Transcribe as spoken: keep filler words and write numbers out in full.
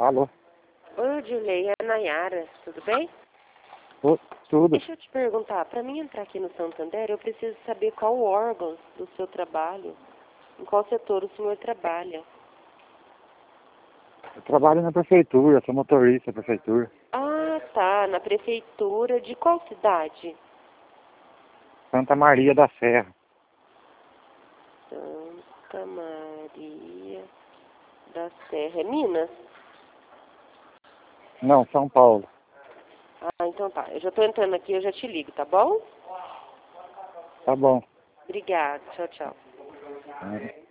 Alô? Oi, Dilei, é a Nayara, tudo bem? Ô, tudo. Deixa eu te perguntar, para mim entrar aqui no Santander, eu preciso saber qual órgão do seu trabalho, em qual setor o senhor trabalha. Eu trabalho na prefeitura, sou motorista da prefeitura. Ah, tá, na prefeitura de qual cidade? Santa Maria da Serra. Santa Maria da Serra, é Minas? Não, São Paulo. Ah, então tá, eu já tô entrando aqui, eu já te ligo, tá bom? Tá bom. Obrigada, tchau, tchau. É.